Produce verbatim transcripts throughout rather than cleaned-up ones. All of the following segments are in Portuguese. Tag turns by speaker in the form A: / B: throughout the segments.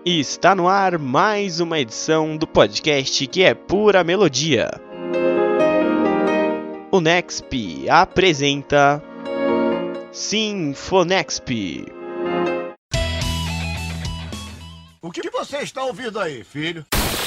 A: E está no ar mais uma edição do podcast que é pura melodia. O Nexp apresenta Sinfonexp.
B: O que você está ouvindo aí, filho?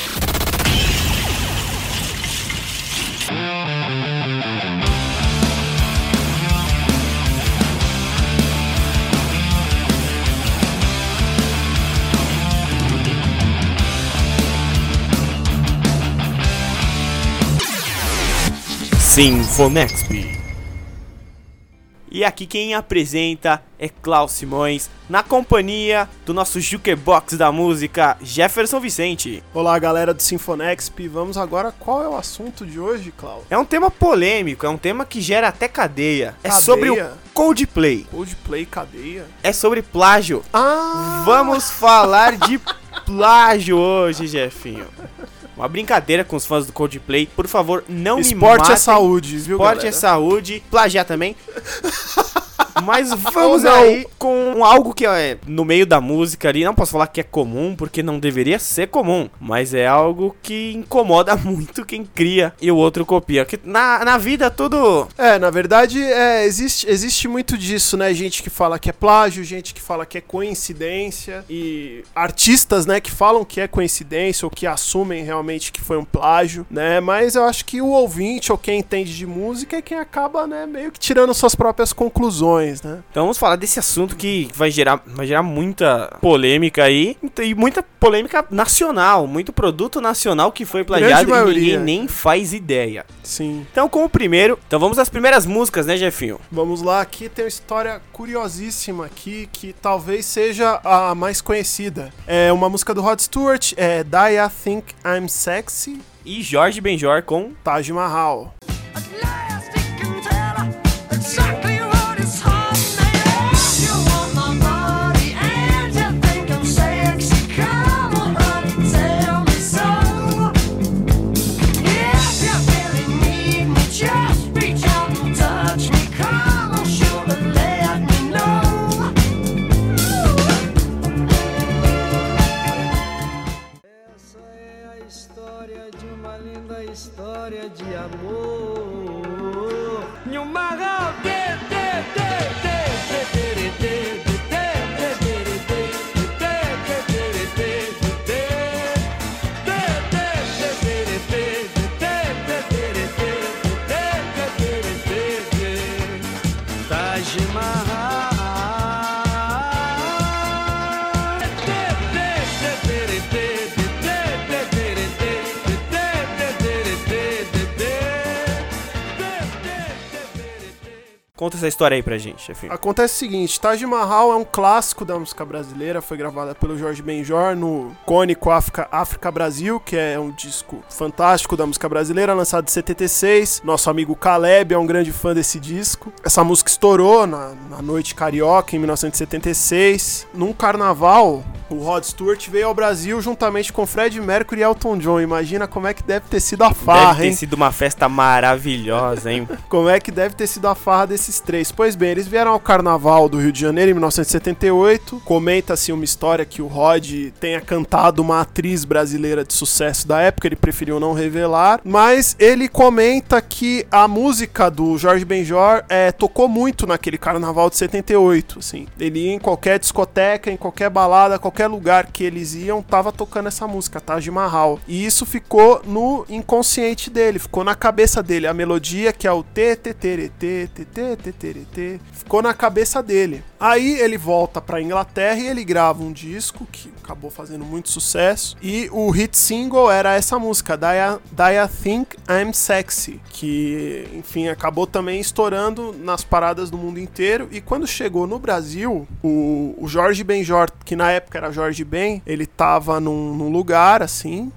A: Sinfonexp. E aqui quem apresenta é Klaus Simões, na companhia do nosso jukebox da música, Jefferson Vicente.
C: Olá, galera do Sinfonexp. Vamos agora, qual é o assunto de hoje, Klaus?
A: É um tema polêmico, é um tema que gera até cadeia. É
C: Cadeia?
A: sobre o Coldplay.
C: Coldplay, cadeia?
A: É sobre plágio.
C: Ah!
A: Vamos falar de plágio hoje, Jefinho. Uma brincadeira com os fãs do Coldplay. Por favor, não
C: Esporte
A: me matem.
C: Esporte é saúde, viu,
A: Esporte
C: galera?
A: é saúde. Plagiar também. Mas vamos
C: Ou não.
A: aí com algo que é no meio da música ali. Não posso falar que é comum, porque não deveria ser comum. Mas é algo que incomoda muito quem cria e o outro copia. Porque na, na vida tudo...
C: É, na verdade, é, existe, existe muito disso, né? Gente que fala que é plágio, gente que fala que é coincidência. E artistas, né, que falam que é coincidência ou que assumem realmente que foi um plágio, né? Mas eu acho que o ouvinte ou quem entende de música é quem acaba, né, meio que tirando suas próprias conclusões. Né?
A: Então vamos falar desse assunto que vai gerar, vai gerar muita polêmica aí, e muita polêmica nacional, muito produto nacional que foi plagiado e ninguém nem faz ideia.
C: Sim.
A: Então como primeiro, então vamos às primeiras músicas, né, Jefinho?
C: Vamos lá, aqui tem uma história curiosíssima aqui, que talvez seja a mais conhecida. É uma música do Rod Stewart, é Die I Think I'm Sexy,
A: e Jorge Benjor com
C: Taj Mahal.
D: História de amor. Taj Mahal.
A: Conta essa história aí pra gente, chefinho.
C: Acontece o seguinte, Taj Mahal é um clássico da música brasileira, foi gravada pelo Jorge Benjor no icônico África, África Brasil, que é um disco fantástico da música brasileira, lançado em setenta e seis. Nosso amigo Caleb é um grande fã desse disco. Essa música estourou na, na Noite Carioca, em mil novecentos e setenta e seis. Num carnaval, o Rod Stewart veio ao Brasil juntamente com Freddie Mercury e Elton John. Imagina como é que deve ter sido a farra,
A: Deve ter
C: hein?
A: sido uma festa maravilhosa, hein?
C: Como é que deve ter sido a farra desses três? Pois bem, eles vieram ao Carnaval do Rio de Janeiro em mil novecentos e setenta e oito. Comenta-se uma história que o Rod tenha cantado uma atriz brasileira de sucesso da época, ele preferiu não revelar, mas ele comenta que a música do Jorge Benjor é, tocou muito naquele Carnaval de setenta e oito, assim. Ele ia em qualquer discoteca, em qualquer balada, qualquer lugar que eles iam, tava tocando essa música, Taj Mahal. E isso ficou no inconsciente dele, ficou na cabeça dele. A melodia, que é o tê tê tê tê tê tê tê tê tê, ficou na cabeça dele. Aí ele volta pra Inglaterra e ele grava um disco que acabou fazendo muito sucesso, e o hit single era essa música, Die I, Die I Think I'm Sexy, que, enfim, acabou também estourando nas paradas do mundo inteiro. E quando chegou no Brasil, o, o Jorge Benjor, que na época era Jorge Ben, ele tava num, num lugar, assim,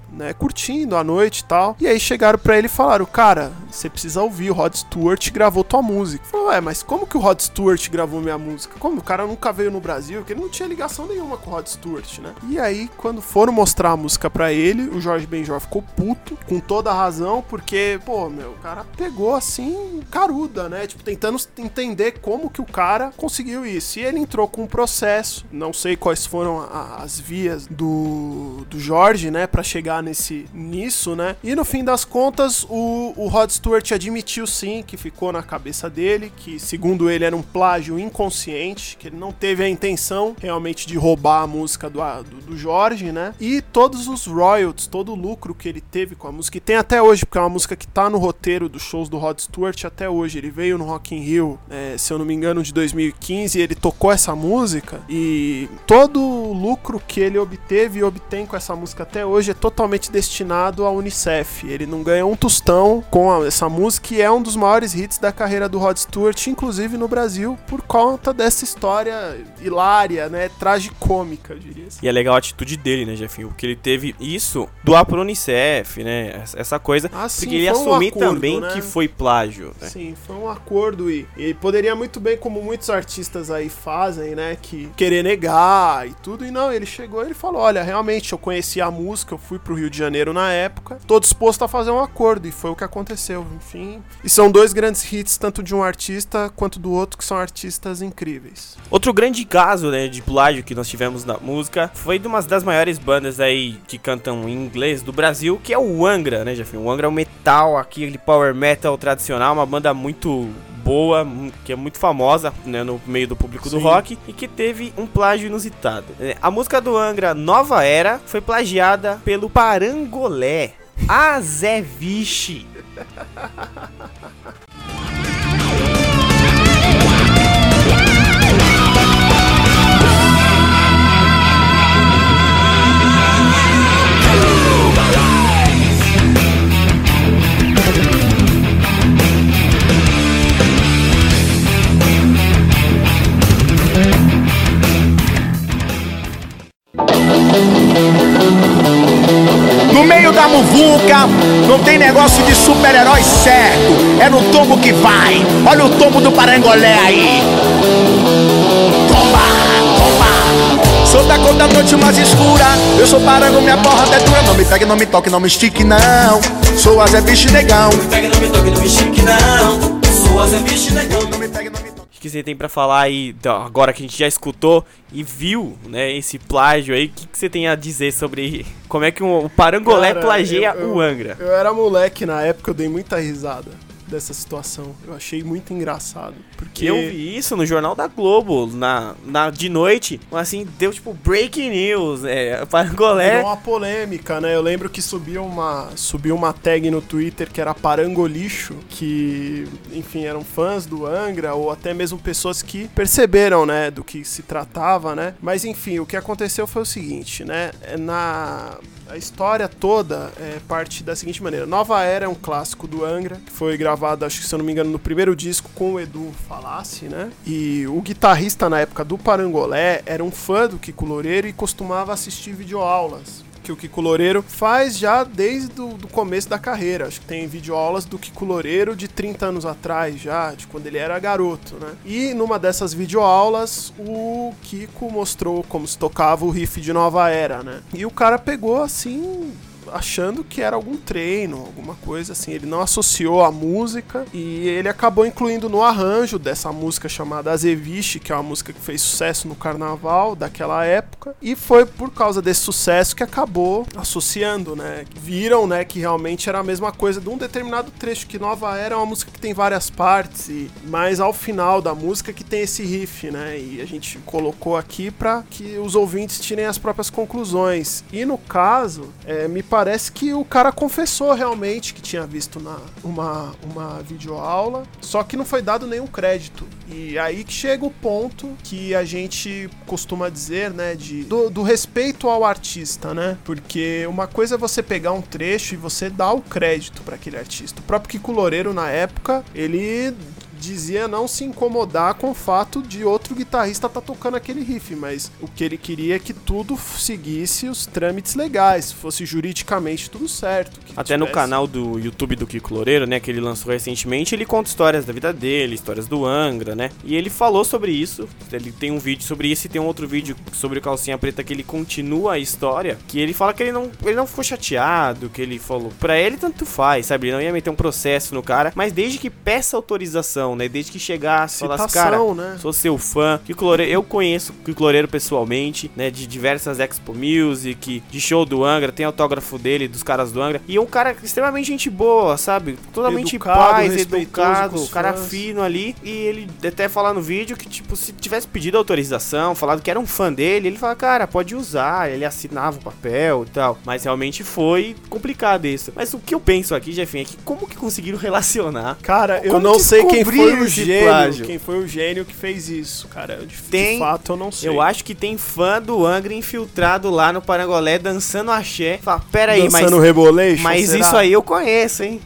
C: né, curtindo a noite e tal. E aí chegaram pra ele e falaram, cara, você precisa ouvir, o Rod Stewart gravou tua música. Ele falou, ué, mas como que o Rod Stewart gravou minha música? Como? O cara nunca veio no Brasil, que ele não tinha ligação nenhuma com o Rod Stewart, né? E aí, quando foram mostrar a música pra ele, o Jorge Benjor ficou puto, com toda a razão, porque, pô, meu, o cara pegou assim, caruda, né? Tipo, tentando entender como que o cara conseguiu isso. E ele entrou com um processo, não sei quais foram a, as vias do, do Jorge, né, pra chegar nesse, nisso, né? E no fim das contas, o, o Rod Stewart admitiu sim que ficou na cabeça dele, que segundo ele era um plágio inconsciente, que ele não teve a intenção realmente de roubar a música do, do, do Jorge, né? E todos os royalties, todo o lucro que ele teve com a música, e tem até hoje, porque é uma música que tá no roteiro dos shows do Rod Stewart até hoje. Ele veio no Rock in Rio, é, se eu não me engano, de dois mil e quinze, e ele tocou essa música, e todo o lucro que ele obteve e obtém com essa música até hoje é totalmente destinado à Unicef. Ele não ganha um tostão com a, essa música, e é um dos maiores hits da carreira do Rod Stewart, inclusive no Brasil, por conta dessa história hilária, né, tragicômica, eu diria assim.
A: E é legal a atitude dele, né, Jefinho? Porque ele teve isso doar pro Unicef, né, essa coisa,
C: ah, sim,
A: porque ele
C: foi um
A: assumir
C: acordo,
A: também, né, que foi plágio, né?
C: Sim, foi um acordo, e, e poderia muito bem, como muitos artistas aí fazem, né, que querer negar e tudo, e não, ele chegou e ele falou, olha, realmente, eu conheci a música, eu fui pro Rio de Janeiro na época, tô disposto a fazer um acordo, e foi o que aconteceu, enfim. E são dois grandes hits, tanto de um artista quanto do outro, que são artistas incríveis.
A: Outro grande caso, né, de plágio que nós tivemos na música foi de uma das maiores bandas aí que cantam em inglês do Brasil, que é o Angra, né, Jefinho? O Angra é um metal, aquele power metal tradicional, uma banda muito boa, que é muito famosa, né, no meio do público Sim. do rock, e que teve um plágio inusitado. A música do Angra, Nova Era, foi plagiada pelo Parangolé, a Zé Vixe.
E: No meio da muvuca, não tem negócio de super-herói certo, é no tombo que vai. Olha o tombo do Parangolé aí. Tomba, tomba. Sou da cor da noite mais escura, eu sou parango, minha porra é dura. Não me pegue, não me toque, não me estique não. Sou a Zé Vixe Negão. Não me pegue, não me toque, não me estique não. Sou a Zé Vixe Negão. Não me pegue, não me toque.
A: O que você tem pra falar aí, agora que a gente já escutou e viu, né, esse plágio aí, o que, que você tem a dizer sobre como é que um, o Parangolé Cara, plagia eu, eu, o Angra?
C: Eu era moleque na época, eu dei muita risada dessa situação. Eu achei muito engraçado. Porque
A: eu vi isso no Jornal da Globo, na, na, de noite, assim, deu tipo breaking news, é, Parangolé.
C: Deu uma polêmica, né? Eu lembro que subiu uma, subiu uma tag no Twitter que era Parangolixo, que, enfim, eram fãs do Angra, ou até mesmo pessoas que perceberam, né, do que se tratava, né? Mas, enfim, o que aconteceu foi o seguinte, né? Na... A história toda é parte da seguinte maneira. Nova Era é um clássico do Angra, que foi gravado, acho que se eu não me engano, no primeiro disco com o Edu Falassi, né? E o guitarrista na época do Parangolé era um fã do Kiko Loureiro e costumava assistir videoaulas que o Kiko Loureiro faz já desde o do começo da carreira. Acho que tem videoaulas do Kiko Loureiro de trinta anos atrás já, de quando ele era garoto, né? E numa dessas videoaulas, o Kiko mostrou como se tocava o riff de Nova Era, né? E o cara pegou assim... achando que era algum treino, alguma coisa assim. Ele não associou a música e ele acabou incluindo no arranjo dessa música chamada Azeviche, que é uma música que fez sucesso no carnaval daquela época, e foi por causa desse sucesso que acabou associando, né? Viram, né, que realmente era a mesma coisa de um determinado trecho, que Nova Era é uma música que tem várias partes, e mais ao final da música que tem esse riff, né? E a gente colocou aqui para que os ouvintes tirem as próprias conclusões. E no caso, é, me parece Parece que o cara confessou realmente que tinha visto na, uma, uma videoaula, só que não foi dado nenhum crédito. E aí que chega o ponto que a gente costuma dizer, né, de, do, do respeito ao artista, né? Porque uma coisa é você pegar um trecho e você dar o crédito para aquele artista. O próprio Kiko Loureiro, na época, ele dizia não se incomodar com o fato de outro guitarrista estar tá tocando aquele riff, mas o que ele queria é que tudo seguisse os trâmites legais, fosse juridicamente tudo certo.
A: Até tivesse... no canal do YouTube do Kiko Loureiro, né, que ele lançou recentemente, ele conta histórias da vida dele, histórias do Angra, né, e ele falou sobre isso, ele tem um vídeo sobre isso e tem um outro vídeo sobre o Calcinha Preta que ele continua a história, que ele fala que ele não, ele não ficou chateado, que ele falou, pra ele tanto faz, sabe, ele não ia meter um processo no cara, mas desde que peça autorização, né, desde que chegasse, falasse, cara,
C: né?
A: sou seu fã, Kiko Loureiro, eu conheço o Kiko Loureiro pessoalmente, né, de diversas Expo Music, de show do Angra, tem autógrafo dele, dos caras do Angra, e é um cara extremamente gente boa, sabe, totalmente
C: educado,
A: paz, educado, cara
C: fãs.
A: fino ali, e ele até fala no vídeo que, tipo, se tivesse pedido autorização, falado que era um fã dele, ele fala, cara, pode usar, ele assinava o papel e tal, mas realmente foi complicado isso. Mas o que eu penso aqui, Jefinho, é que como que conseguiram relacionar?
C: Cara, eu
A: como
C: não sei quem foi o gênio,
A: plágio?
C: quem foi o gênio que fez isso, cara, de,
A: tem,
C: de fato eu não sei.
A: Eu acho que tem fã do Angra infiltrado lá no Parangolé, dançando axé, fala, pera aí, mas,
C: Rebolation,
A: mas
C: será?
A: isso aí eu conheço, hein?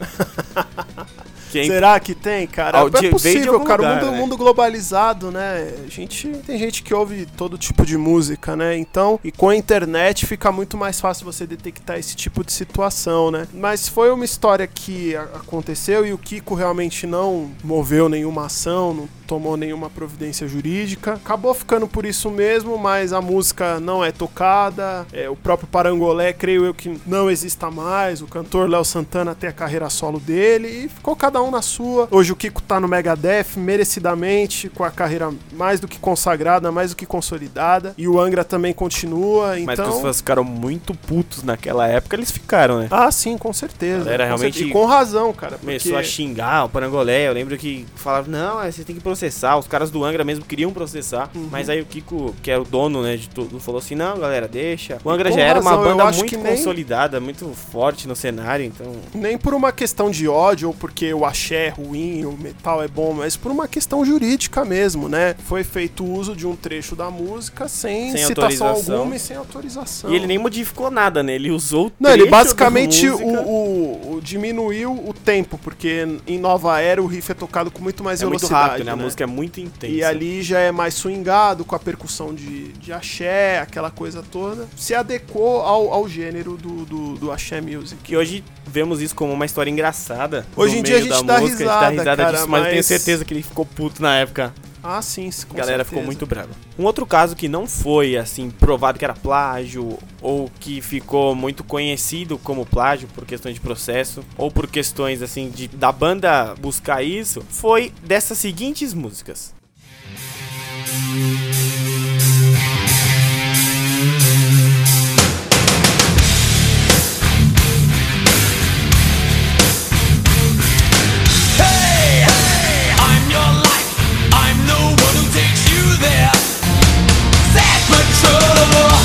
A: Quem...
C: Será que tem, cara?
A: Ah,
C: é possível, cara.
A: Lugar,
C: o mundo,
A: né?
C: mundo globalizado, né? A gente, tem gente que ouve todo tipo de música, né? Então, e com a internet fica muito mais fácil você detectar esse tipo de situação, né? Mas foi uma história que a- aconteceu e o Kiko realmente não moveu nenhuma ação, não tomou nenhuma providência jurídica. Acabou ficando por isso mesmo, mas a música não é tocada. É, o próprio Parangolé, creio eu que não exista mais. O cantor Léo Santana tem a carreira solo dele e ficou cada um na sua. Hoje o Kiko tá no Megadeth, merecidamente, com a carreira mais do que consagrada, mais do que consolidada. E o Angra também continua, então...
A: Mas que os fãs ficaram muito putos naquela época, eles ficaram, né?
C: Ah, sim, com certeza.
A: Era
C: com
A: realmente-
C: certeza. E com razão, cara. Porque...
A: Começou a xingar o Parangolé, eu lembro que falava, não, você tem que processar, os caras do Angra mesmo queriam processar,
C: Uhum.
A: mas aí o Kiko, que era o dono, né, de tudo, falou assim, não, galera, deixa. O Angra
C: Com
A: já era uma
C: razão, eu
A: banda
C: acho
A: muito
C: que nem-
A: consolidada, muito forte no cenário, então...
C: Nem por uma questão de ódio ou porque o axé é ruim, o metal é bom, mas por uma questão jurídica mesmo, né? Foi feito uso de um trecho da música sem,
A: Sem
C: citação
A: autorização.
C: alguma e sem autorização.
A: E ele nem modificou nada, né, ele usou o
C: Não, ele
A: trecho da
C: basicamente
A: música.
C: o, o- o- diminuiu o tempo, porque em Nova Era o riff é tocado com muito mais
A: É muito
C: velocidade,
A: rápido, né, a
C: né?
A: música é muito intensa.
C: E ali já é mais swingado, com a percussão de, de axé, aquela coisa toda. Se adequou ao, ao gênero do, do, do axé music.
A: Que hoje vemos isso como uma história engraçada.
C: Hoje
A: no
C: em dia
A: meio
C: a gente
A: da
C: dá
A: música,
C: risada,
A: a gente dá risada
C: cara,
A: disso, mas eu tenho
C: mas-
A: certeza que ele ficou puto na época.
C: Ah, sim, com
A: A galera
C: certeza.
A: ficou muito brava. Um outro caso que não foi, assim, provado que era plágio, ou que ficou muito conhecido como plágio por questões de processo, ou por questões, assim, de, da banda buscar isso, foi dessas seguintes músicas.
F: I'm your life. I'm the one who takes you there. Sad patrol.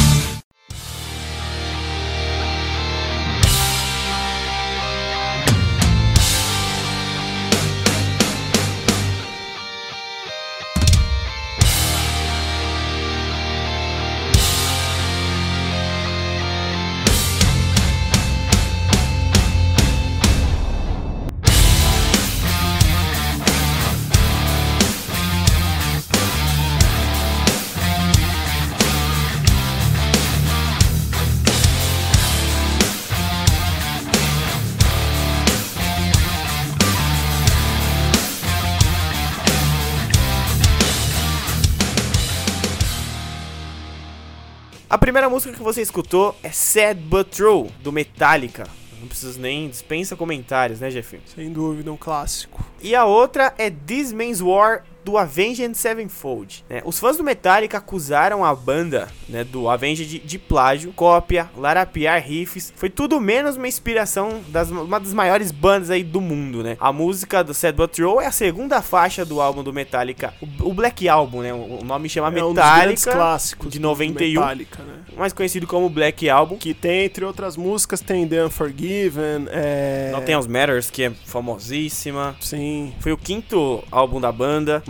A: A primeira música que você escutou é Sad But True, do Metallica. Não preciso nem dispensa comentários, né, Jeff?
C: Sem dúvida, um clássico.
A: E a outra é This Man's War, do Avenged Sevenfold, né? Os fãs do Metallica acusaram a banda, né, do Avenged de, de plágio, cópia, larapiar riffs. Foi tudo menos uma inspiração das uma das maiores bandas aí do mundo, né? A música do Sad But True é a segunda faixa do álbum do Metallica, o, o Black Album, né? O, o nome chama
C: É um dos grandes
A: Metallica,
C: clássicos
A: de
C: do
A: noventa e um,
C: Metallica, né?
A: mais conhecido como Black Album.
C: Que tem, entre outras músicas, tem The Unforgiven, é...
A: Não tem os Matters, que é famosíssima.
C: Sim.
A: Foi o quinto álbum da banda, marcou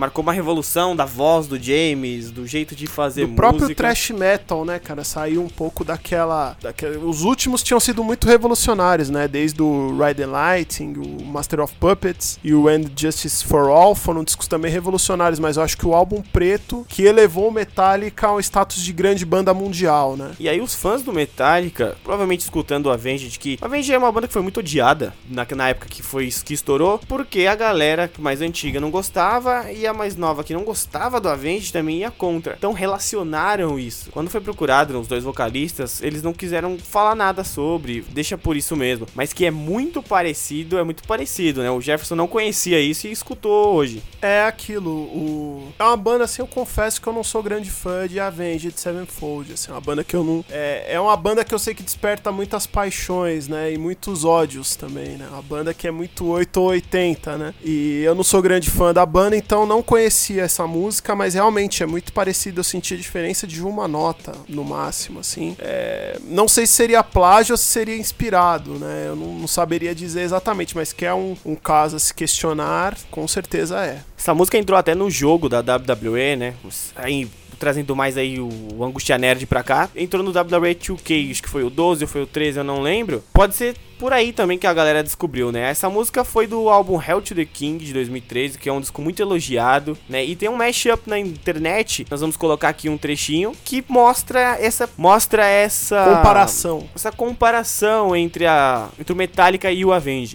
A: marcou uma revolução da voz do James, do jeito de fazer
C: do
A: música.
C: próprio thrash metal, né, cara? Saiu um pouco daquela, daquela... Os últimos tinham sido muito revolucionários, né? Desde o Ride the Lightning, o Master of Puppets e o End Justice for All foram discos também revolucionários, mas eu acho que o álbum preto que elevou o Metallica ao status de grande banda mundial, né?
A: E aí os fãs do Metallica, provavelmente escutando o Avenged, que o Avenged é uma banda que foi muito odiada na, na época que foi que estourou, porque a galera mais antiga não gostava e a mais nova que não gostava do Avenged também ia contra. Então relacionaram isso. Quando foi procurado os dois vocalistas, eles não quiseram falar nada sobre, deixa por isso mesmo. Mas que é muito parecido, é muito parecido, né? O Jefferson não conhecia isso e escutou hoje.
C: É aquilo, o... é uma banda assim, eu confesso que eu não sou grande fã de Avenged Sevenfold, assim, é uma banda que eu não... É, é uma banda que eu sei que desperta muitas paixões, né, e muitos ódios também, né, uma banda que é muito oito ou oitenta, né, e eu não sou grande fã da banda, então não conhecia essa música, mas realmente é muito parecido, eu senti a diferença de uma nota, no máximo, assim, é... não sei se seria plágio ou se seria inspirado, né, eu não, não saberia dizer exatamente, mas que é um, um caso a se questionar, com certeza é.
A: Essa música entrou até no jogo da W W E, né? Aí, trazendo mais aí o, o Angustia Nerd pra cá. Entrou no W W E dois K, acho que foi o doze ou foi o treze, eu não lembro. Pode ser por aí também que a galera descobriu, né? Essa música foi do álbum Hail to the King, de dois mil e treze, que é um disco muito elogiado, né? E tem um mashup na internet, nós vamos colocar aqui um trechinho, que mostra essa... Mostra essa...
C: Comparação.
A: Essa comparação entre, a, entre o Metallica e o Avenged.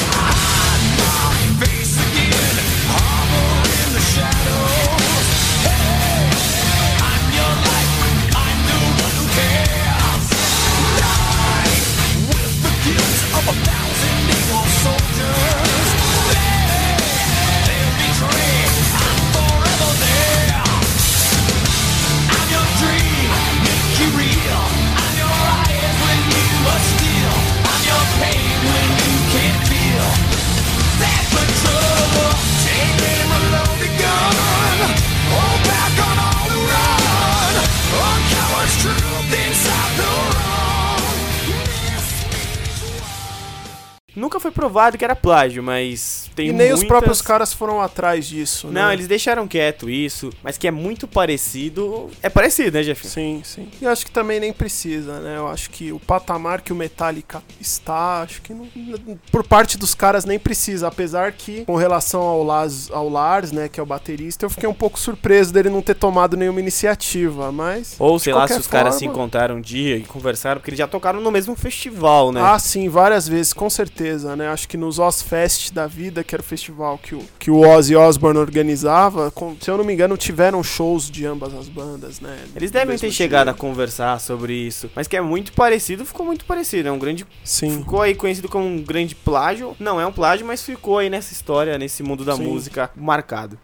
A: Nunca foi provado que era plágio, mas tem
C: E nem
A: muitas...
C: os próprios caras foram atrás disso, né?
A: Não, eles deixaram quieto isso, mas que é muito parecido... É parecido, né, Jeff?
C: Sim, sim. E eu acho que também nem precisa, né? Eu acho que o patamar que o Metallica está, acho que não, por parte dos caras nem precisa, apesar que, com relação ao Lars, ao Lars, né, que é o baterista, eu fiquei um pouco surpreso dele não ter tomado nenhuma iniciativa, mas...
A: Ou sei lá, se os
C: forma...
A: caras se encontraram um dia e conversaram, porque eles já tocaram no mesmo festival, né?
C: Ah, sim, várias vezes, com certeza. Né? Acho que nos Ozfest da vida, que era o festival que o, que o Ozzy Osbourne organizava, com, se eu não me engano, tiveram shows de ambas as bandas, né?
A: Eles devem ter chegado a conversar sobre isso, mas que é muito parecido, ficou muito parecido, é um grande...
C: Sim.
A: Ficou aí conhecido como um grande plágio, não é um plágio, mas ficou aí nessa história, nesse mundo da
C: Sim.
A: música marcado.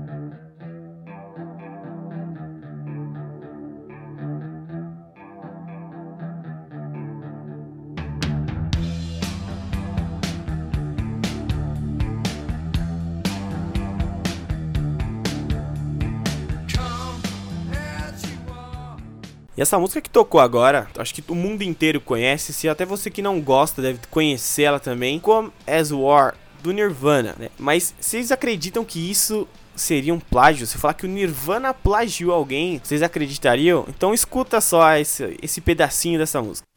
A: E essa música que tocou agora, acho que o mundo inteiro conhece, se até você que não gosta deve conhecer ela também, Come As War, do Nirvana, né? Mas vocês acreditam que isso seria um plágio? Se falar que o Nirvana plagiou alguém, vocês acreditariam? Então escuta só esse, esse pedacinho dessa música.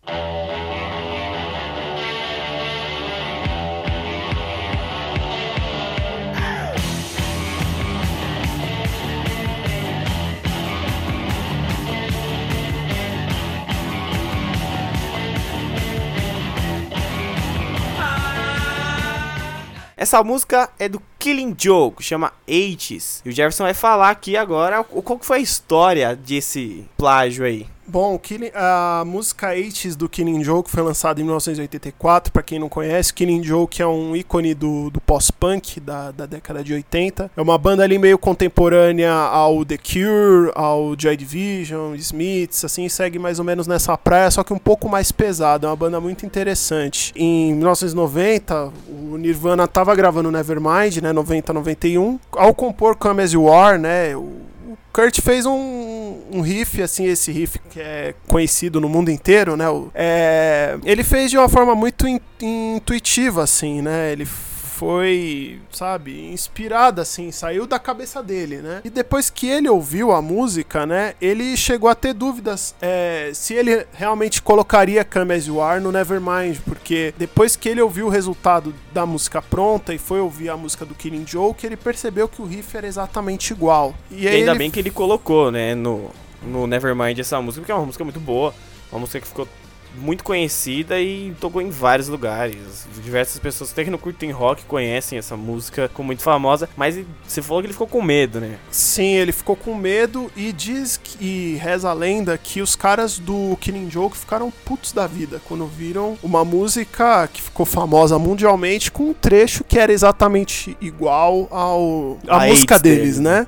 A: Essa música é do Killing Joke, chama Ages. E o Jefferson vai falar aqui agora qual que foi a história desse plágio aí.
C: Bom, Killing, a música Ages do Killing Joke foi lançada em mil novecentos e oitenta e quatro, pra quem não conhece. Killing Joke é um ícone do, do pós-punk da, da década de oitenta. É uma banda ali meio contemporânea ao The Cure, ao Joy Division, Smiths, assim, segue mais ou menos nessa praia, só que um pouco mais pesada. É uma banda muito interessante. Em mil novecentos e noventa, o Nirvana tava gravando Nevermind, né, noventa a noventa e um. Ao compor Come As You Are, né, o Kurt fez um, um riff, assim, esse riff que é conhecido no mundo inteiro, né? É, ele fez de uma forma muito in, intuitiva, assim, né? Ele foi, sabe, inspirada, assim, saiu da cabeça dele, né? E depois que ele ouviu a música, né, ele chegou a ter dúvidas é, se ele realmente colocaria Come As You Are no Nevermind, porque depois que ele ouviu o resultado da música pronta e foi ouvir a música do Killing Joke, ele percebeu que o riff era exatamente igual. E,
A: e ainda
C: ele...
A: bem que ele colocou, né, no, no Nevermind essa música, porque é uma música muito boa, uma música que ficou muito conhecida e tocou em vários lugares. Diversas pessoas, até que no curtem rock, conhecem essa música, ficou muito famosa, mas você falou que ele ficou com medo, né?
C: Sim, ele ficou com medo e diz que, e reza a lenda que os caras do Killing Joke ficaram putos da vida quando viram uma música que ficou famosa mundialmente com um trecho que era exatamente igual ao a, a música deles, deles, né?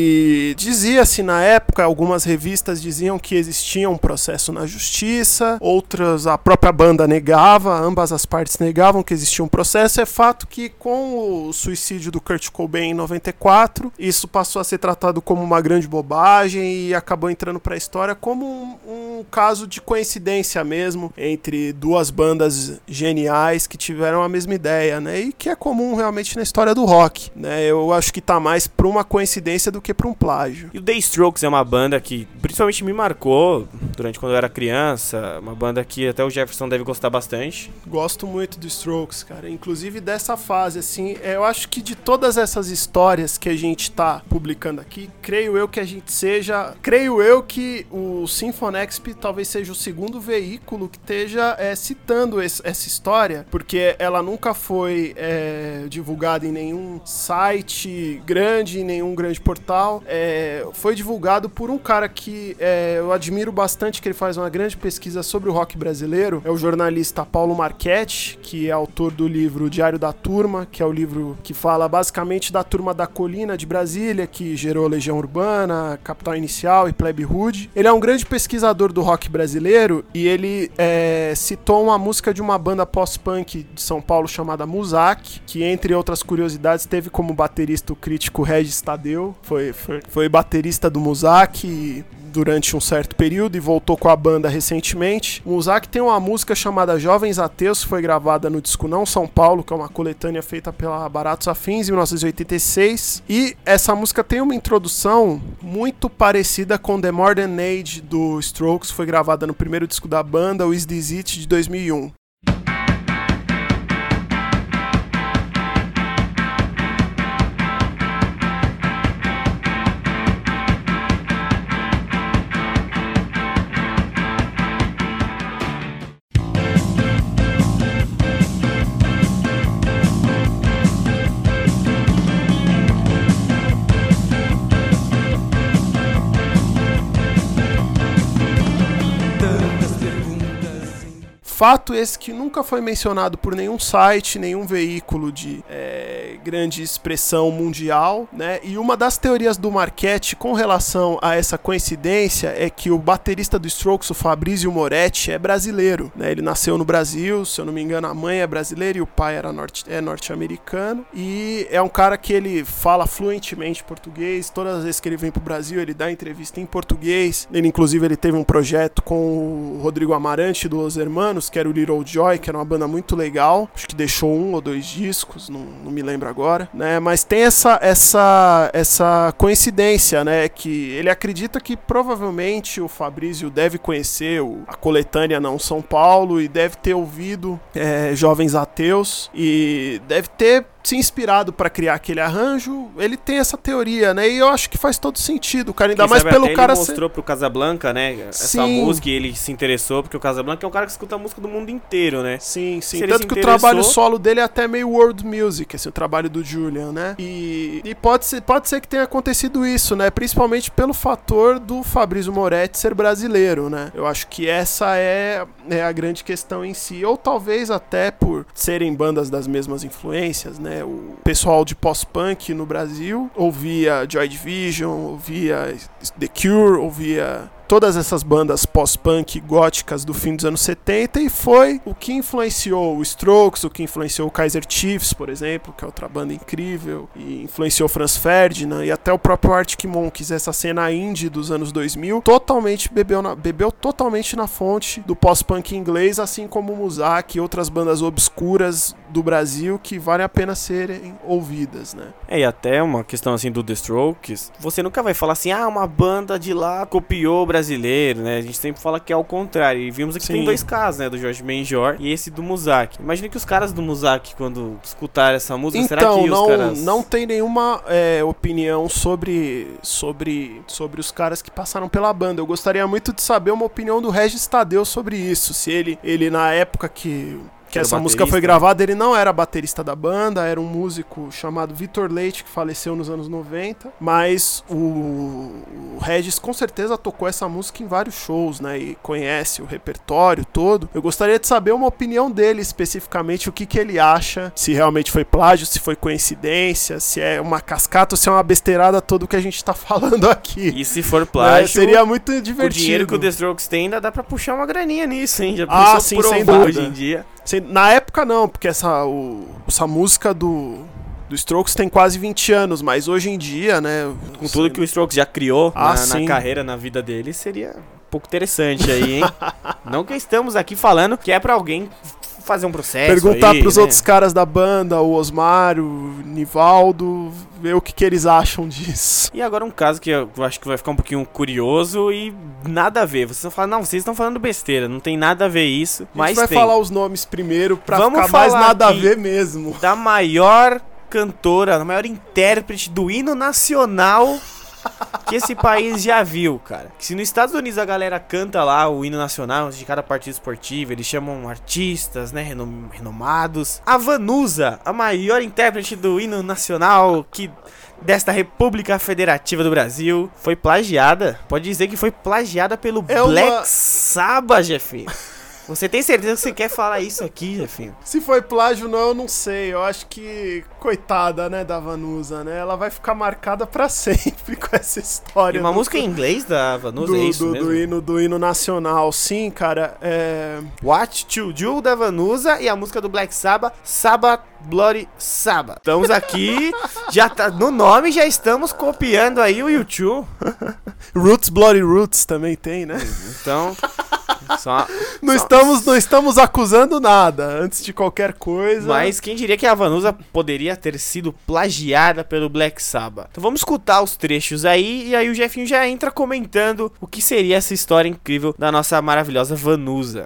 C: E dizia-se na época, algumas revistas diziam que existia um processo na justiça, outras a própria banda negava, ambas as partes negavam que existia um processo. É fato que com o suicídio do Kurt Cobain em noventa e quatro, isso passou a ser tratado como uma grande bobagem e acabou entrando para a história como um, um caso de coincidência mesmo entre duas bandas geniais que tiveram a mesma ideia, né? E que é comum realmente na história do rock, né? Eu acho que tá mais pra uma coincidência do que pra um plágio.
A: E o The Strokes é uma banda que principalmente me marcou durante quando eu era criança, uma banda que até o Jefferson deve gostar bastante.
C: Gosto muito do Strokes, cara. Inclusive dessa fase, assim, eu acho que de todas essas histórias que a gente tá publicando aqui, creio eu que a gente seja... Creio eu que o Sinfonexp talvez seja o segundo veículo que esteja é, citando esse, essa história, porque ela nunca foi é, divulgada em nenhum site grande, em nenhum grande portal. É, foi divulgado por um cara que é, eu admiro bastante, que ele faz uma grande pesquisa sobre o rock brasileiro, é o jornalista Paulo Marchetti, que é autor do livro Diário da Turma, que é o livro que fala basicamente da Turma da Colina de Brasília, que gerou Legião Urbana, Capital Inicial e Plebe Rude. Ele é um grande pesquisador do rock brasileiro e ele é, citou uma música de uma banda pós-punk de São Paulo chamada Muzak, que entre outras curiosidades teve como baterista o crítico Regis Tadeu, foi, foi, foi baterista do Muzak durante um certo período e voltou com a banda recentemente. O Muzak tem uma música chamada Jovens Ateus, que foi gravada no disco Não São Paulo, que é uma coletânea feita pela Baratos Afins em mil novecentos e oitenta e seis, e essa música tem uma introdução muito parecida com The Modern Age do Strokes, foi gravada no primeiro disco da banda, o Is This It, de dois mil e um. Fato esse que nunca foi mencionado por nenhum site, nenhum veículo de é, grande expressão mundial, né? E uma das teorias do Marchetti com relação a essa coincidência é que o baterista do Strokes, o Fabrizio Moretti, é brasileiro, né? Ele nasceu no Brasil, se eu não me engano a mãe é brasileira e o pai era norte, é norte-americano, e é um cara que ele fala fluentemente português. Todas as vezes que ele vem pro Brasil ele dá entrevista em português. Ele inclusive ele teve um projeto com o Rodrigo Amarante do Los Hermanos, que era o Little Joy, que era uma banda muito legal, acho que deixou um ou dois discos, não, não me lembro agora, né? Mas tem essa, essa, essa coincidência, né? Que ele acredita que provavelmente o Fabrício deve conhecer o, a coletânea Não São Paulo e deve ter ouvido é, Jovens Ateus e deve ter se inspirado para criar aquele arranjo. Ele tem essa teoria, né? E eu acho que faz todo sentido, cara. Ainda
A: Quem
C: mais
A: sabe
C: pelo
A: até
C: cara
A: ele mostrou
C: ser...
A: pro Casablanca, né? Essa
C: Sim.
A: música e ele se interessou, porque o Casablanca é um cara que escuta a música do mundo inteiro, né?
C: Sim, sim.
A: Se ele
C: Tanto
A: se
C: que
A: interessou...
C: o trabalho solo dele é até meio world music, assim, o trabalho do Julian, né? E, e pode, ser, pode ser que tenha acontecido isso, né? Principalmente pelo fator do Fabrizio Moretti ser brasileiro, né? Eu acho que essa é, é a grande questão em si. Ou talvez até por serem bandas das mesmas influências, né? O pessoal de pós-punk no Brasil ouvia Joy Division, ouvia The Cure, ouvia todas essas bandas pós-punk góticas do fim dos anos setenta, e foi o que influenciou o Strokes, o que influenciou o Kaiser Chiefs, por exemplo, que é outra banda incrível, e influenciou Franz Ferdinand e até o próprio Arctic Monkeys. Essa cena indie dos anos dois mil totalmente bebeu, na, bebeu totalmente na fonte do pós-punk inglês, assim como o Muzak e outras bandas obscuras do Brasil que valem a pena serem ouvidas, né?
A: É, e até uma questão assim do The Strokes, você nunca vai falar assim, ah, uma banda de lá copiou o brasileiro, né? A gente sempre fala que é ao contrário. E vimos aqui que tem dois casos, né? Do Jorge Benjor e esse do Muzak. Imagina que os caras do Muzak, quando escutaram essa música,
C: então,
A: será que
C: não,
A: os caras...
C: não tem nenhuma é, opinião sobre, sobre, sobre os caras que passaram pela banda. Eu gostaria muito de saber uma opinião do Regis Tadeu sobre isso. Se ele, ele na época que... que essa música foi gravada, ele não era baterista da banda, era um músico chamado Vitor Leite, que faleceu nos anos noventa, mas o, o Regis com certeza tocou essa música em vários shows, né, e conhece o repertório todo. Eu gostaria de saber uma opinião dele especificamente, o que que ele acha, se realmente foi plágio, se foi coincidência, se é uma cascata ou se é uma besteirada toda o que a gente tá falando aqui.
A: E se for plágio,
C: é, seria muito divertido.
A: O dinheiro que o The Strokes tem ainda dá pra puxar uma graninha nisso, hein? Já
C: ah, sim, sem dúvida.
A: Hoje em dia.
C: Na época não, porque essa, o, essa música do, do Strokes tem quase vinte anos, mas hoje em dia, né...
A: Com tudo que o Strokes já criou
C: ah,
A: na, na carreira, na vida dele, seria um pouco interessante aí, hein? Não que estamos aqui falando que é pra alguém fazer um processo.
C: Perguntar
A: aí,
C: pros
A: né?
C: outros caras da banda, o Osmar, o Nivaldo, ver o que, que eles acham disso.
A: E agora um caso que eu acho que vai ficar um pouquinho curioso e nada a ver. Vocês vão falar, não, vocês estão falando besteira, não tem nada a ver isso.
C: A gente vai
A: tem.
C: falar os nomes primeiro pra
A: Vamos
C: ficar mais nada a
A: aqui
C: ver mesmo.
A: Da maior cantora, da maior intérprete do hino nacional que esse país já viu, cara. Que se nos Estados Unidos a galera canta lá o hino nacional de cada partido esportivo, eles chamam artistas, né, renom- renomados. A Vanusa, a maior intérprete do hino nacional que desta República Federativa do Brasil, foi plagiada. Pode dizer que foi plagiada pelo
C: É
A: Black
C: uma...
A: Sabbath, Jefinho. Você tem certeza que você quer falar isso aqui, Jefinho?
C: Se foi plágio não, eu não sei. Eu acho que, coitada, né, da Vanusa, né? Ela vai ficar marcada pra sempre com essa história.
A: E uma
C: do...
A: música em inglês da Vanusa,
C: do,
A: é isso
C: do,
A: mesmo?
C: do, hino, do hino nacional, sim, cara. É...
A: What to Do da Vanusa e a música do Black Sabbath, Sabbath Bloody Sabbath. Estamos aqui, já tá no nome, já estamos copiando aí o YouTube.
C: Roots Bloody Roots também tem, né?
A: Então, só,
C: não,
A: só...
C: Estamos, não estamos acusando nada, antes de qualquer coisa.
A: Mas quem diria que a Vanusa poderia ter sido plagiada pelo Black Sabbath? Então vamos escutar os trechos aí, e aí o Jefinho já entra comentando o que seria essa história incrível da nossa maravilhosa Vanusa.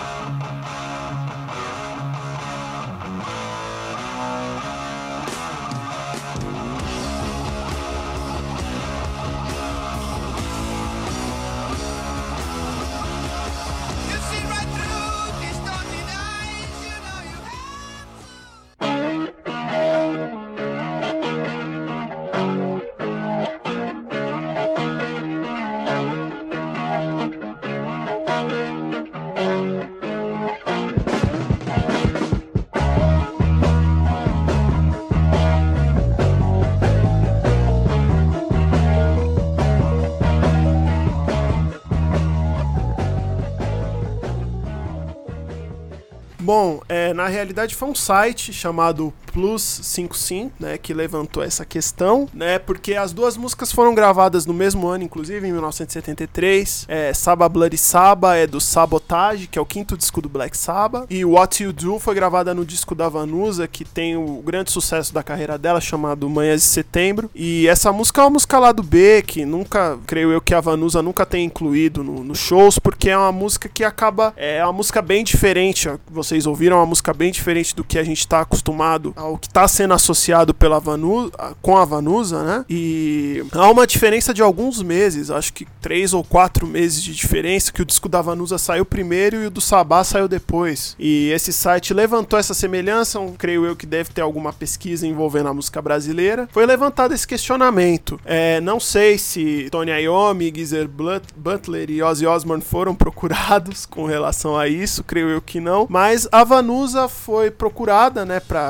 C: Bom, é, na realidade foi um site chamado Plus cinquenta e cinco, né, que levantou essa questão, né, porque as duas músicas foram gravadas no mesmo ano, inclusive em mil novecentos e setenta e três. É, Sabbath Bloody Sabbath é do Sabotage, que é o quinto disco do Black Sabbath, e What You Do foi gravada no disco da Vanusa, que tem o grande sucesso da carreira dela, chamado Manhãs de Setembro. E essa música é uma música lá do B, que nunca, creio eu que a Vanusa nunca tem incluído nos no shows, porque é uma música que acaba, é uma música bem diferente, vocês ouviram, é uma música bem diferente do que a gente está acostumado, ao que está sendo associado pela Vanusa, com a Vanusa, né? E há uma diferença de alguns meses, acho que três ou quatro meses de diferença, que o disco da Vanusa saiu primeiro e o do Sabá saiu depois. E esse site levantou essa semelhança, um, creio eu que deve ter alguma pesquisa envolvendo a música brasileira. Foi levantado esse questionamento. É, não sei se Tony Iommi, Geezer Butler e Ozzy Osbourne foram procurados com relação a isso, creio eu que não, mas a Vanusa foi procurada, né, pra saber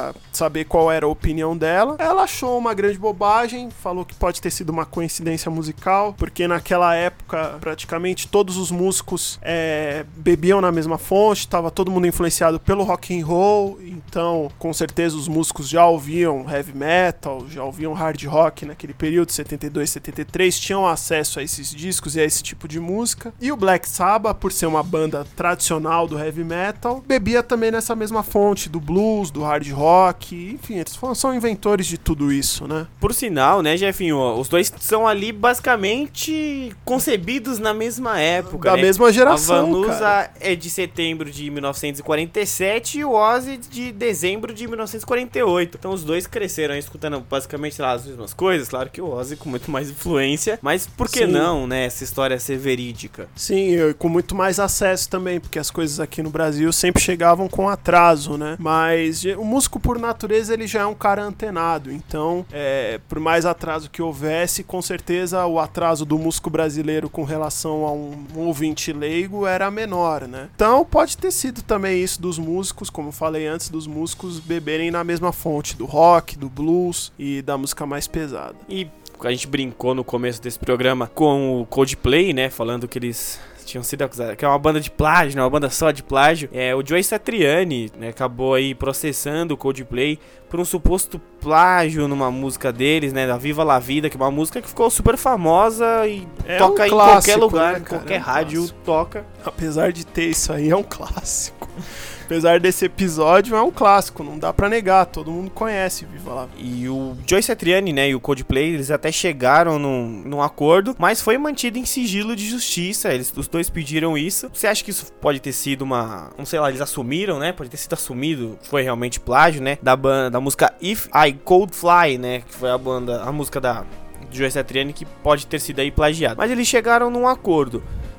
C: saber qual era a opinião dela. Ela achou uma grande bobagem, falou que pode ter sido uma coincidência musical, porque naquela época praticamente todos os músicos é, bebiam na mesma fonte, estava todo mundo influenciado pelo rock and roll, então com certeza os músicos já ouviam heavy metal, já ouviam hard rock naquele período, setenta e dois, setenta e três, tinham acesso a esses discos e a esse tipo de música. E o Black Sabbath, por ser uma banda tradicional do heavy metal, bebia também nessa mesma fonte, do blues, do hard rock, enfim, eles são inventores de tudo isso, né?
A: Por sinal, né, Jefinho, os dois são ali basicamente concebidos na mesma época,
C: Da
A: né?
C: mesma geração,
A: A Vanusa
C: cara.
A: é de setembro de mil novecentos e quarenta e sete e o Ozzy de dezembro de mil novecentos e quarenta e oito. Então os dois cresceram escutando basicamente lá, as mesmas coisas, claro que o Ozzy com muito mais influência, mas por que
C: Sim.
A: não, né, essa história ser verídica?
C: Sim, e com muito mais acesso também, porque as coisas aqui no Brasil sempre chegavam com atraso, né? Mas o músico, por natureza, ele já é um cara antenado, então, é, por mais atraso que houvesse, com certeza o atraso do músico brasileiro com relação a um, um ouvinte leigo era menor, né? Então, pode ter sido também isso dos músicos, como eu falei antes, dos músicos beberem na mesma fonte, do rock, do blues e da música mais pesada.
A: E a gente brincou no começo desse programa com o Coldplay, né, falando que eles tinham sido acusados, que é uma banda de plágio, né, uma banda só de plágio. É, o Joe Satriani, né, acabou aí processando o Coldplay por um suposto plágio numa música deles, né, da Viva La Vida, que é uma música que ficou super famosa e
C: É
A: toca
C: um
A: em
C: clássico,
A: qualquer lugar,
C: né,
A: em
C: cara?
A: qualquer
C: É um
A: rádio
C: clássico.
A: toca.
C: Apesar de ter isso aí, é um clássico. Apesar desse episódio, é um clássico, não dá pra negar, todo mundo conhece Viva La Vida.
A: E o Joe Satriani, né, e o Coldplay, eles até chegaram num, num acordo, mas foi mantido em sigilo de justiça, eles, os dois pediram isso. Você acha que isso pode ter sido uma, não sei lá, eles assumiram, né, pode ter sido assumido, foi realmente plágio, né, da banda, da música If I Could Fly, né, que foi a banda, a música da Joe Satriani, que pode ter sido aí plagiado. Mas eles chegaram num acordo.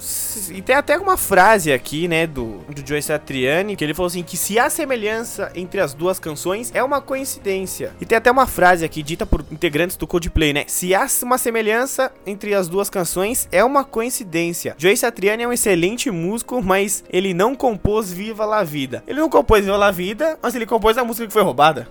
A: E tem até uma frase aqui, né, do, do Joe Satriani, que ele falou assim, que se há semelhança entre as duas canções, é uma coincidência. E tem até uma frase aqui, dita por integrantes do Coldplay, né, se há uma semelhança entre as duas canções, é uma coincidência. Joe Satriani é um excelente músico, mas ele não compôs Viva La Vida. Ele não compôs Viva La Vida, mas ele compôs a música que foi roubada.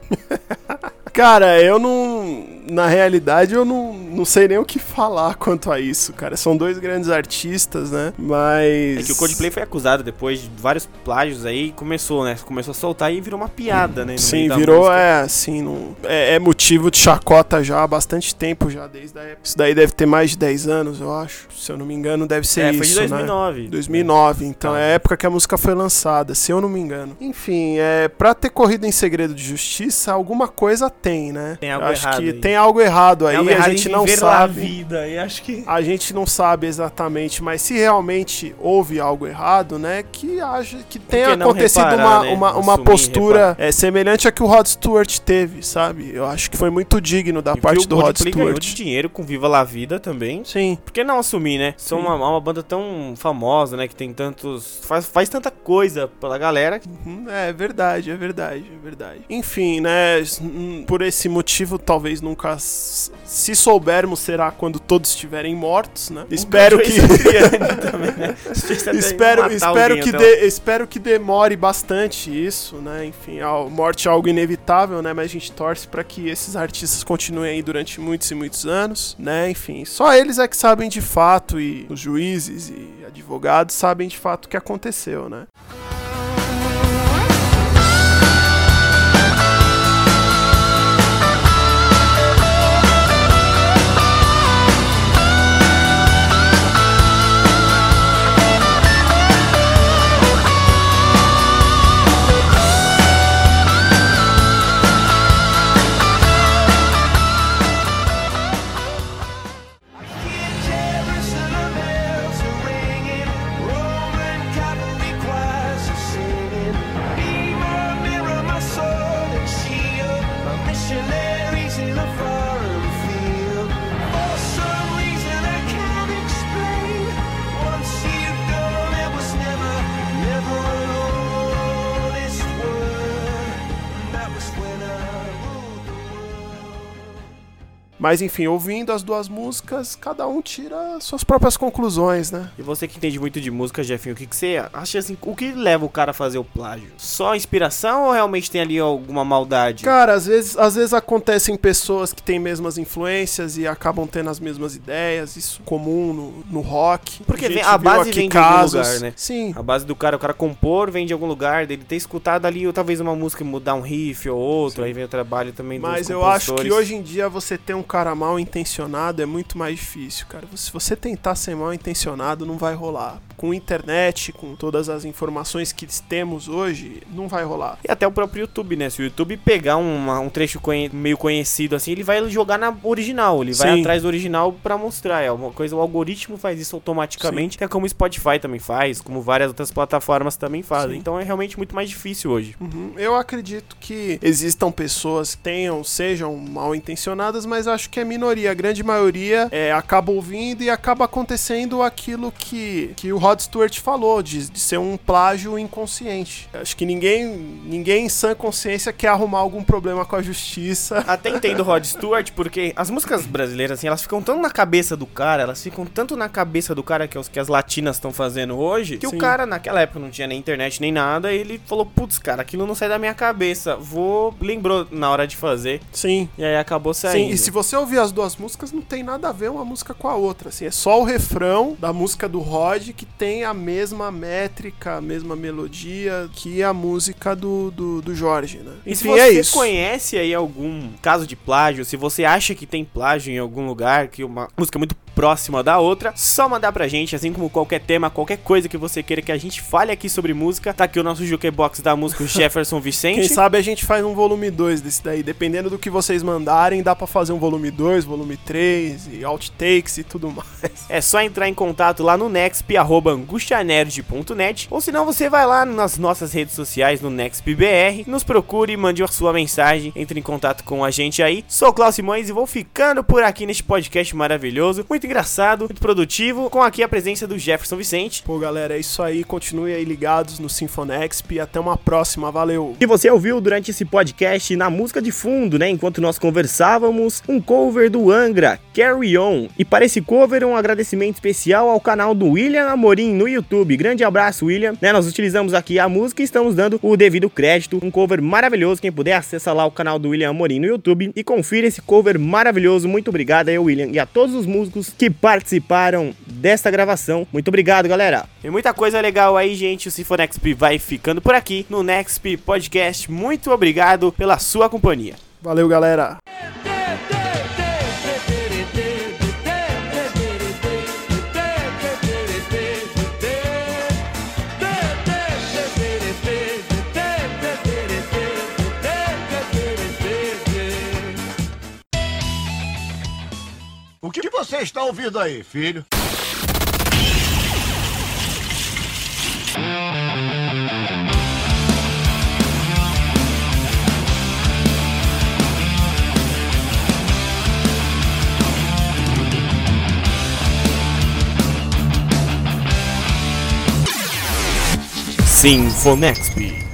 C: Cara, eu não... Na realidade, eu não, não sei nem o que falar quanto a isso, cara. São dois grandes artistas, né? Mas...
A: É que o Coldplay foi acusado depois de vários plágios aí, começou, né? Começou a soltar e virou uma piada, né? no
C: Sim,
A: meio da
C: virou,
A: música.
C: é, assim, não, é, é motivo de chacota já há bastante tempo, já desde a época. Isso daí deve ter mais de dez anos, eu acho. Se eu não me engano, deve ser
A: É,
C: isso,
A: foi de dois mil e nove.
C: né? dois mil e nove, então
A: Tá.
C: é a época que a música foi lançada, se eu não me engano. Enfim, é, pra ter corrido em segredo de justiça, alguma coisa tem, né?
A: Tem algo
C: Eu acho
A: errado
C: que
A: aí.
C: tem algo errado aí,
A: É algo
C: a
A: errado
C: gente
A: em
C: não
A: viver lá a
C: sabe.
A: vida, e acho que...
C: A gente não sabe exatamente, mas se realmente houve algo errado, né, que haja, que tenha
A: que não
C: acontecido
A: reparar,
C: uma,
A: né?
C: uma, uma
A: Assumir e
C: postura é, semelhante a que o Rod Stewart teve, sabe? Eu acho que foi muito digno da
A: E
C: parte
A: o
C: do Rod
A: Coldplay ganhou
C: Stewart.
A: de dinheiro com Viva La Vida também.
C: Sim.
A: Por que não assumir, né? São uma, uma banda tão famosa, né? Que tem tantos... Faz, faz tanta coisa pela galera. que-
C: Uhum, É verdade, é verdade, é verdade. Enfim, né, s- hum, por esse motivo, talvez nunca, s- se soubermos, será quando todos estiverem mortos, né? Espero que...
A: também, né?
C: espero, espero, que de, espero que demore bastante isso, né? Enfim, a morte é algo inevitável, né? Mas a gente torce pra que esses artistas continuem aí durante muitos e muitos anos, né? Enfim, só eles é que sabem de fato, e os juízes e advogados sabem de fato o que aconteceu, né?
F: Jerusalem bells are ringing, Roman cavalry choirs
C: Mas enfim, ouvindo as duas músicas, cada um tira suas próprias conclusões, né?
A: E você que entende muito de música, Jefinho, o que, que você acha assim? O que leva o cara a fazer o plágio? Só inspiração ou realmente tem ali alguma maldade?
C: Cara, às vezes, às vezes acontecem pessoas que têm mesmas influências e acabam tendo as mesmas ideias, isso é comum no, no rock.
A: Porque
C: a, gente
A: vem, a
C: viu
A: base
C: aqui
A: vem de
C: casos,
A: algum lugar, né?
C: Sim.
A: A base do cara, o cara compor vem de algum lugar, dele ter escutado ali, ou talvez uma música mudar um riff ou outro,
C: Sim.
A: aí vem o trabalho também dos
C: Mas eu
A: compositores.
C: acho que hoje em dia você ter um cara mal intencionado é muito mais difícil, cara. Se você tentar ser mal intencionado, não vai rolar. Com internet, com todas as informações que temos hoje, não vai rolar.
A: E até o próprio YouTube, né? Se o YouTube pegar uma, um trecho conhe- meio conhecido assim, ele vai jogar na original, ele vai
C: Sim.
A: atrás do original pra mostrar. É uma coisa, o algoritmo faz isso automaticamente, que é como o Spotify também faz, como várias outras plataformas também fazem.
C: Sim.
A: Então é realmente muito mais difícil hoje.
C: Uhum. Eu acredito que existam pessoas que tenham, sejam mal intencionadas, mas acho que é minoria. A grande maioria é, acaba ouvindo e acaba acontecendo aquilo que, que o Rod Stewart falou, de, de ser um plágio inconsciente. Acho que ninguém, ninguém em sã consciência quer arrumar algum problema com a justiça.
A: Até entendo o Rod Stewart, porque as músicas brasileiras, assim, elas ficam tão na cabeça do cara, elas ficam tanto na cabeça do cara que, os, que as latinas estão fazendo hoje, que
C: Sim.
A: o cara, naquela época, não tinha nem internet nem nada, ele falou, putz, cara, aquilo não sai da minha cabeça, vou... Lembrou na hora de fazer,
C: Sim.
A: e aí acabou saindo.
C: Sim, e se você ouvir as duas músicas, não tem nada a ver uma música com a outra, assim, é só o refrão da música do Rod que tem a mesma métrica, a mesma melodia que a música do, do, do Jorge, né?
A: E se
C: Enfim,
A: você
C: é isso.
A: conhece aí algum caso de plágio, se você acha que tem plágio em algum lugar, que uma música é muito próxima da outra, só mandar pra gente, assim como qualquer tema, qualquer coisa que você queira que a gente fale aqui sobre música. Tá aqui o nosso Jukebox da música, o Jefferson Vicente.
C: Quem sabe a gente faz um volume dois desse daí, dependendo do que vocês mandarem, dá pra fazer um volume dois, volume três, e outtakes e tudo mais.
A: É só entrar em contato lá no nexp, arroba angustianerd ponto net, ou senão você vai lá nas nossas redes sociais, no nexpbr, nos procure e mande a sua mensagem, entre em contato com a gente aí. Sou o Klaus Simões e vou ficando por aqui neste podcast maravilhoso, muito engraçado, muito produtivo, com aqui a presença do Jefferson Vicente.
C: Pô, galera, é isso aí, continue aí ligados no Sinfonexp e até uma próxima, valeu!
A: Que você ouviu durante esse podcast na música de fundo, né, enquanto nós conversávamos, um cover do Angra, Carry On. E para esse cover, um agradecimento especial ao canal do William Amorim no YouTube. Grande abraço, William. Né, nós utilizamos aqui a música e estamos dando o devido crédito. Um cover maravilhoso. Quem puder, acessa lá o canal do William Amorim no YouTube e confira esse cover maravilhoso. Muito obrigado aí, William, e a todos os músicos que participaram desta gravação. Muito obrigado, galera. E muita coisa legal aí, gente. O Sinfonexp vai ficando por aqui no Nexp Podcast. Muito obrigado pela sua companhia.
C: Valeu, galera!
B: O que você está ouvindo aí, filho?
A: Sinfonexp.